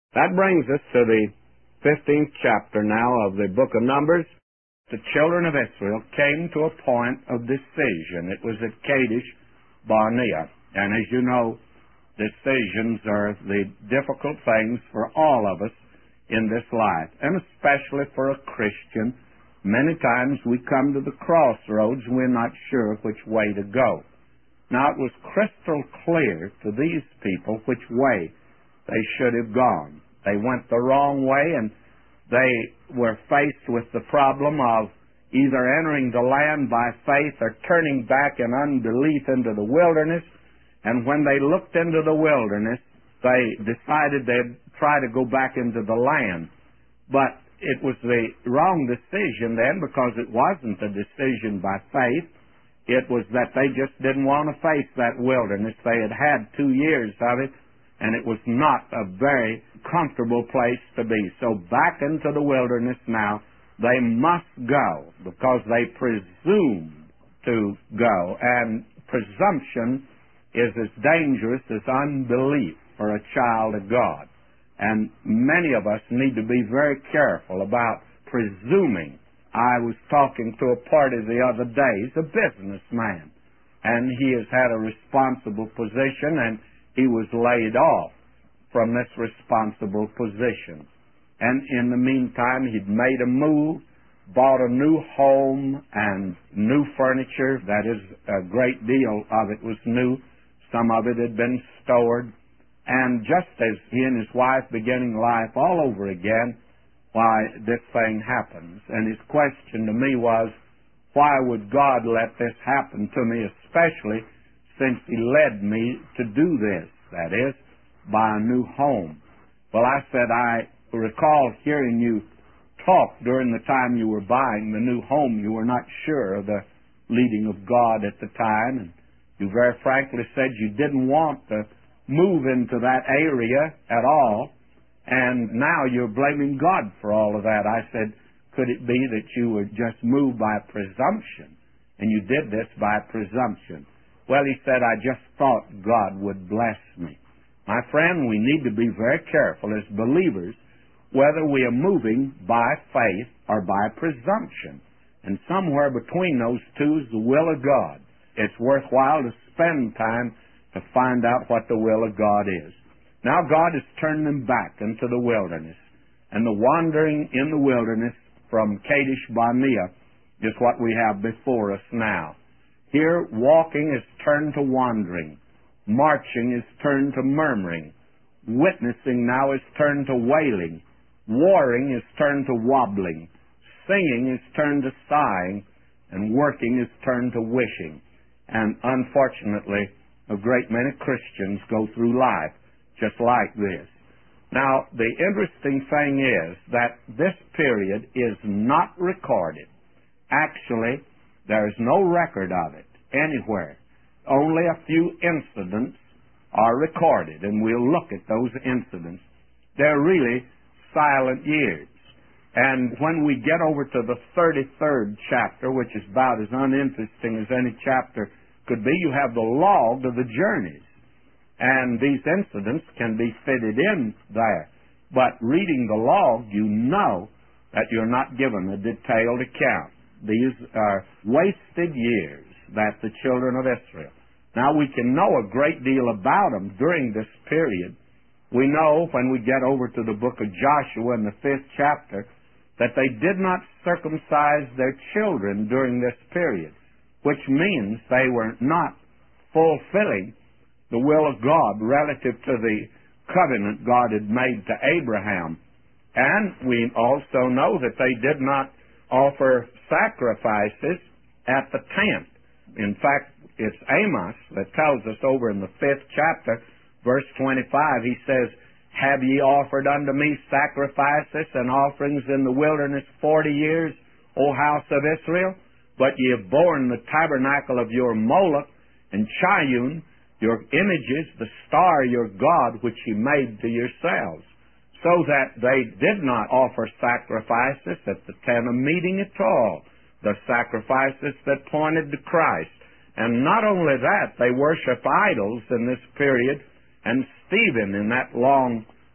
That brings us to the 15th chapter now of the book of Numbers. The children of Israel came to a point of decision. It was at Kadesh Barnea. And as you know, decisions are the difficult things for all of us in this life, and especially for a Christian. Many times we come to the crossroads and we're not sure which way to go. Now, it was crystal clear to these people which way they should have gone. They went the wrong way, and they were faced with the problem of either entering the land by faith or turning back in unbelief into the wilderness. And when they looked into the wilderness, they decided they'd try to go back into the land. But it was the wrong decision then, because it wasn't a decision by faith. It was that they just didn't want to face that wilderness. They had had 2 years of it, and it was not a very comfortable place to be. So back into the wilderness now they must go, because they presumed to go. And presumption is as dangerous as unbelief for a child of God. And many of us need to be very careful about presuming. I was talking to a party the other day. He's a businessman, and he has had a responsible position, and he was laid off from this responsible position. And in the meantime, he'd made a move, bought a new home and new furniture. That is, a great deal of it was new. Some of it had been stored. And just as he and his wife beginning life all over again, why, this thing happens. And his question to me was, why would God let this happen to me, especially since he led me to do this, that is, buy a new home? Well, I said, I recall hearing you talk during the time you were buying the new home. You were not sure of the leading of God at the time, and you very frankly said you didn't want to move into that area at all, and now you're blaming God for all of that. I said, could it be that you were just moved by presumption, and you did this by presumption? Well, he said, I just thought God would bless me. My friend, we need to be very careful as believers whether we are moving by faith or by presumption. And somewhere between those two is the will of God. It's worthwhile to spend time to find out what the will of God is. Now God has turned them back into the wilderness. And the wandering in the wilderness from Kadesh Barnea is what we have before us now. Here, walking is turned to wandering. Marching is turned to murmuring. Witnessing now is turned to wailing. Warring is turned to wobbling. Singing is turned to sighing. And working is turned to wishing. And unfortunately, a great many Christians go through life just like this. Now, the interesting thing is that this period is not recorded. Actually, there is no record of it anywhere. Only a few incidents are recorded, and we'll look at those incidents. They're really silent years. And when we get over to the 33rd chapter, which is about as uninteresting as any chapter could be, you have the log of the journeys. And these incidents can be fitted in there. But reading the log, you know that you're not given a detailed account. These are wasted years that the children of Israel. Now, we can know a great deal about them during this period. We know when we get over to the book of Joshua in the 5th chapter that they did not circumcise their children during this period, which means they were not fulfilling the will of God relative to the covenant God had made to Abraham. And we also know that they did not offer sacrifices at the tent. In fact, it's Amos that tells us over in the 5th chapter, verse 25, he says, have ye offered unto me sacrifices and offerings in the wilderness 40 years, O house of Israel? But ye have borne the tabernacle of your Moloch and Chayun, your images, the star your God, which ye made to yourselves. So that they did not offer sacrifices at the tent of meeting at all, the sacrifices that pointed to Christ. And not only that, they worship idols in this period. And Stephen, in that long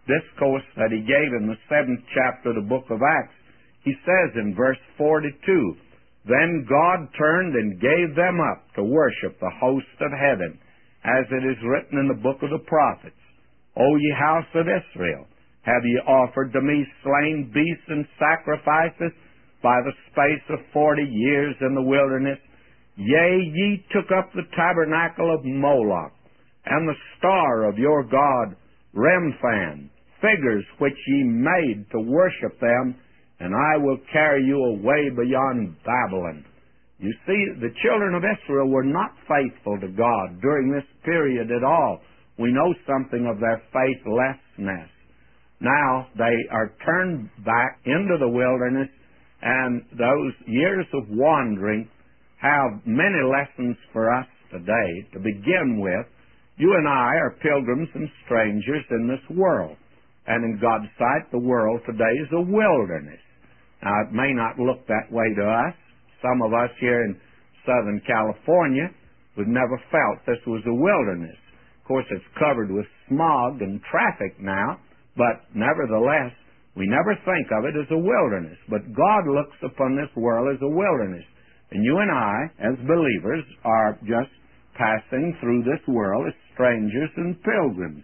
discourse that he gave in the 7th chapter of the book of Acts, he says in verse 42, "Then God turned and gave them up to worship the host of heaven, as it is written in the book of the prophets, O ye house of Israel, have ye offered to me slain beasts and sacrifices by the space of 40 years in the wilderness? Yea, ye took up the tabernacle of Moloch, and the star of your god Remphan, figures which ye made to worship them, and I will carry you away beyond Babylon." You see, the children of Israel were not faithful to God during this period at all. We know something of their faithlessness. Now they are turned back into the wilderness, and those years of wandering have many lessons for us today. To begin with, you and I are pilgrims and strangers in this world. And in God's sight, the world today is a wilderness. Now, it may not look that way to us. Some of us here in Southern California, we've never felt this was a wilderness. Of course, it's covered with smog and traffic now, but nevertheless, we never think of it as a wilderness. But God looks upon this world as a wilderness. And you and I, as believers, are just passing through this world as strangers and pilgrims.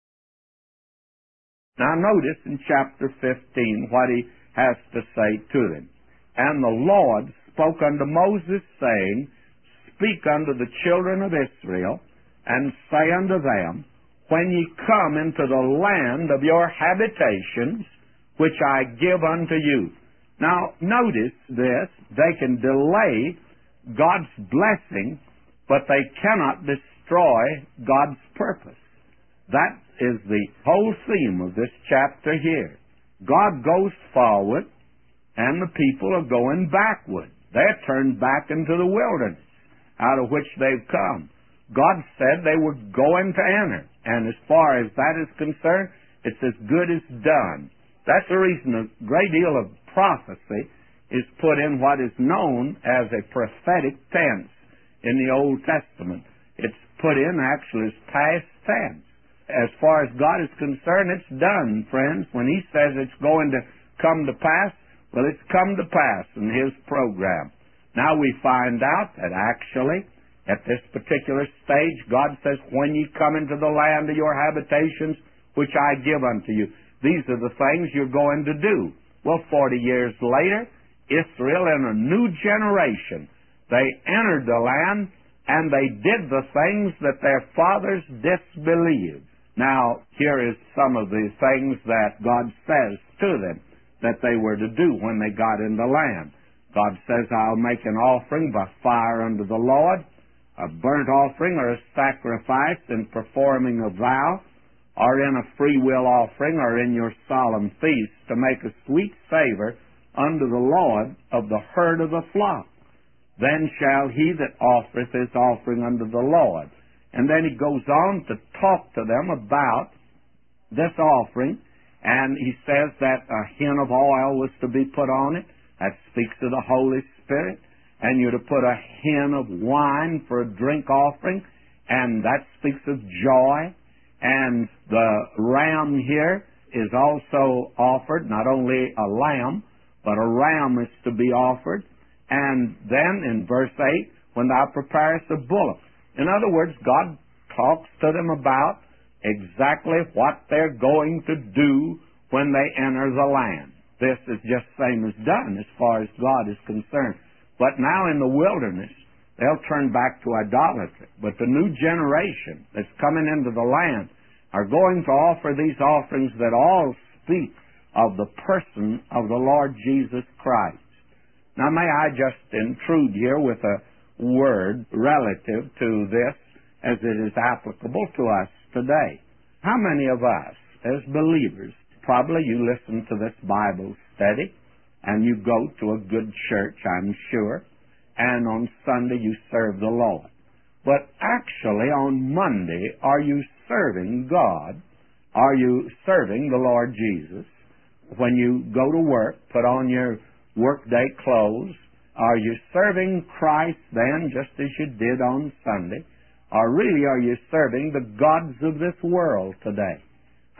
Now notice in chapter 15 what he has to say to them. "And the Lord spoke unto Moses, saying, Speak unto the children of Israel, and say unto them, When ye come into the land of your habitations, which I give unto you." Now notice this, they can delay God's blessing, but they cannot destroy God's purpose. That is the whole theme of this chapter here. God goes forward, and the people are going backward. They're turned back into the wilderness out of which they've come. God said they were going to enter, and as far as that is concerned, it's as good as done. That's the reason a great deal of prophecy is put in what is known as a prophetic tense in the Old Testament. It's put in actually as past tense. As far as God is concerned, it's done, friends. When He says it's going to come to pass, well, it's come to pass in His program. Now we find out that actually, at this particular stage, God says, "When ye come into the land of your habitations, which I give unto you," these are the things you're going to do. Well, 40 years later, Israel in a new generation, they entered the land, and they did the things that their fathers disbelieved. Now, here is some of the things that God says to them that they were to do when they got in the land. God says, "I'll make an offering by fire unto the Lord, a burnt offering or a sacrifice in performing a vow, or in a free will offering, or in your solemn feast, to make a sweet savor unto the Lord of the herd of the flock. Then shall he that offereth his offering unto the Lord." And then he goes on to talk to them about this offering, and he says that a hin of oil was to be put on it. That speaks of the Holy Spirit. And you're to put a hin of wine for a drink offering, and that speaks of joy. And the ram here is also offered, not only a lamb, but a ram is to be offered. And then in verse 8, "When thou preparest a bullock." In other words, God talks to them about exactly what they're going to do when they enter the land. This is just same as done as far as God is concerned. But now in the wilderness, they'll turn back to idolatry. But the new generation that's coming into the land are going to offer these offerings that all speak of the person of the Lord Jesus Christ. Now may I just intrude here with a word relative to this as it is applicable to us today. How many of us as believers, probably you listen to this Bible study and you go to a good church, I'm sure, and on Sunday you serve the Lord. But actually on Monday, are you serving God? Are you serving the Lord Jesus? When you go to work, put on your workday clothes, are you serving Christ then just as you did on Sunday? Or really are you serving the gods of this world today?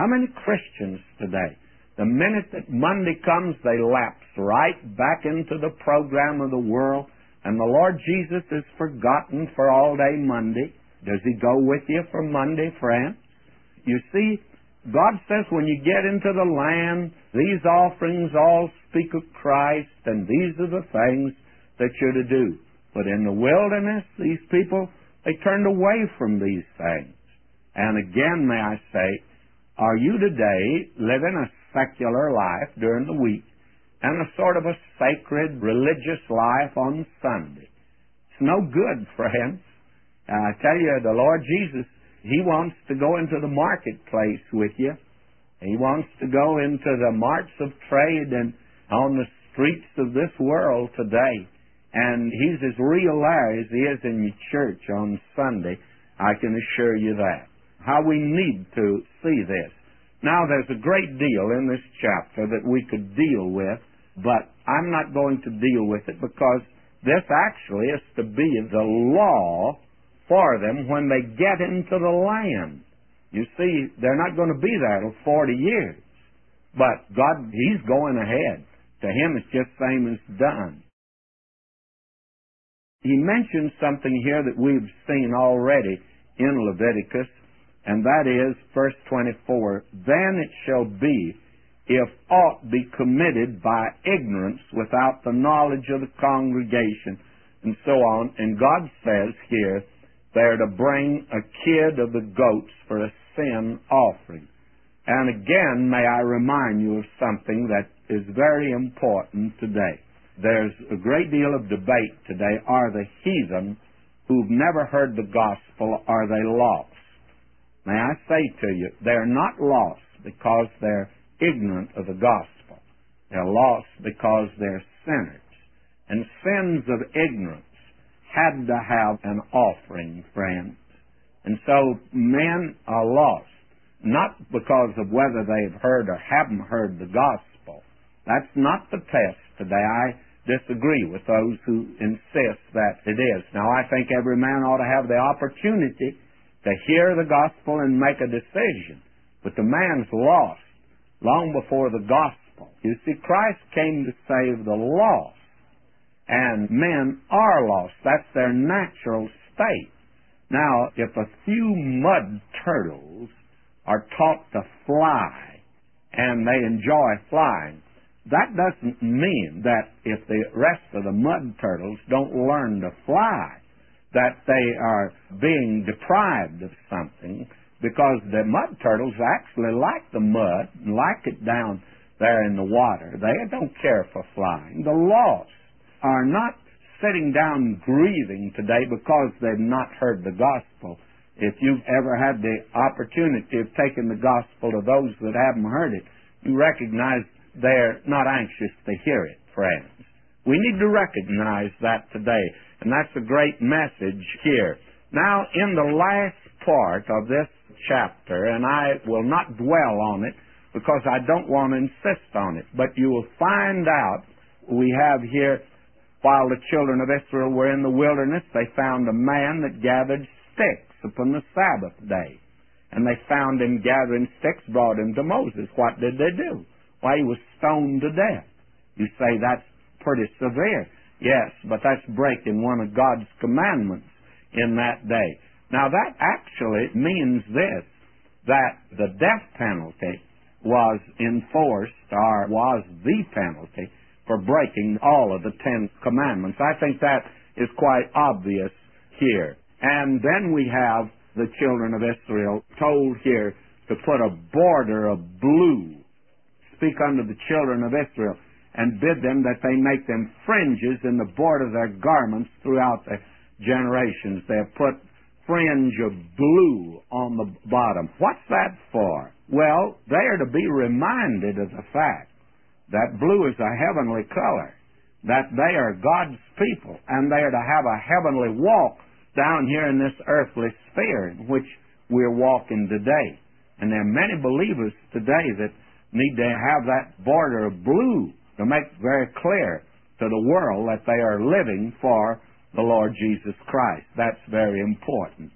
How many Christians today, the minute that Monday comes, they lapse right back into the program of the world, and the Lord Jesus is forgotten for all day Monday. Does He go with you for Monday, friend? You see, God says when you get into the land, these offerings all speak of Christ, and these are the things that you're to do. But in the wilderness, these people, they turned away from these things. And again, may I say, are you today living a secular life during the week and a sort of a sacred religious life on Sunday? It's no good, friends. I tell you, the Lord Jesus, He wants to go into the marketplace with you. He wants to go into the marts of trade and on the streets of this world today. And He's as real there as He is in your church on Sunday. I can assure you that. How we need to see this. Now, there's a great deal in this chapter that we could deal with, but I'm not going to deal with it because this actually is to be the law for them when they get into the land. You see, they're not going to be there till 40 years. But God, He's going ahead. To Him, it's just same as done. He mentions something here that we've seen already in Leviticus, and that is verse 24. Then it shall be, if aught be committed by ignorance without the knowledge of the congregation, and so on. And God says here, they're to bring a kid of the goats for a sin offering. And again, may I remind you of something that is very important today. There's a great deal of debate today. Are the heathen who've never heard the gospel, are they lost? May I say to you, they're not lost because they're ignorant of the gospel. They're lost because they're sinners. And sins of ignorance had to have an offering, friends. And so men are lost, not because of whether they've heard or haven't heard the gospel. That's not the test today. I disagree with those who insist that it is. Now, I think every man ought to have the opportunity to hear the gospel and make a decision. But the man's lost long before the gospel. You see, Christ came to save the lost. And men are lost. That's their natural state. Now, if a few mud turtles are taught to fly and they enjoy flying, that doesn't mean that if the rest of the mud turtles don't learn to fly, that they are being deprived of something, because the mud turtles actually like the mud and like it down there in the water. They don't care for flying. The lost are not sitting down grieving today because they've not heard the gospel. If you've ever had the opportunity of taking the gospel to those that haven't heard it, you recognize they're not anxious to hear it, friends. We need to recognize that today, and that's a great message here. Now, in the last part of this chapter, and I will not dwell on it because I don't want to insist on it, but you will find out we have here, while the children of Israel were in the wilderness, they found a man that gathered sticks upon the Sabbath day. And they found him gathering sticks, brought him to Moses. What did they do? Why, he was stoned to death. You say that's pretty severe. Yes, but that's breaking one of God's commandments in that day. Now that actually means this, that the death penalty was enforced, or was the penalty, for breaking all of the 10 commandments. I think that is quite obvious here. And then we have the children of Israel told here to put a border of blue. Speak unto the children of Israel, and bid them that they make them fringes in the border of their garments throughout the generations. They have put fringe of blue on the bottom. What's that for? Well, they are to be reminded of the fact that blue is a heavenly color, that they are God's people, and they are to have a heavenly walk down here in this earthly sphere in which we're walking today. And there are many believers today that need to have that border of blue to make very clear to the world that they are living for the Lord Jesus Christ. That's very important.